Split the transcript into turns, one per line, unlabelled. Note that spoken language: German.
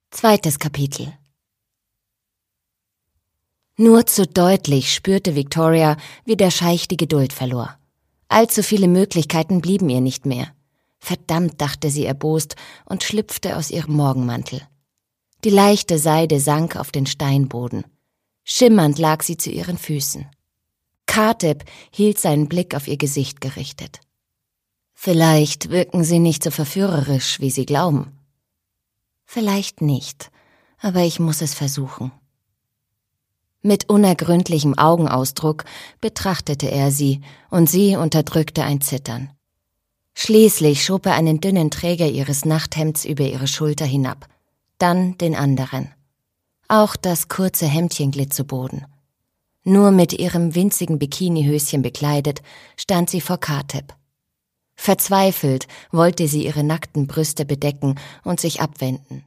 Zweites Kapitel. Nur zu deutlich spürte Victoria, wie der Scheich die Geduld verlor. Allzu viele Möglichkeiten blieben ihr nicht mehr. Verdammt, dachte sie erbost und schlüpfte aus ihrem Morgenmantel. Die leichte Seide sank auf den Steinboden. Schimmernd lag sie zu ihren Füßen. Kateb hielt seinen Blick auf ihr Gesicht gerichtet. Vielleicht wirken sie nicht so verführerisch, wie sie glauben. Vielleicht nicht, aber ich muss es versuchen. Mit unergründlichem Augenausdruck betrachtete er sie, und sie unterdrückte ein Zittern. Schließlich schob er einen dünnen Träger ihres Nachthemds über ihre Schulter hinab, dann den anderen. Auch das kurze Hemdchen glitt zu Boden. Nur mit ihrem winzigen Bikinihöschen bekleidet, stand sie vor Kateb. Verzweifelt wollte sie ihre nackten Brüste bedecken und sich abwenden.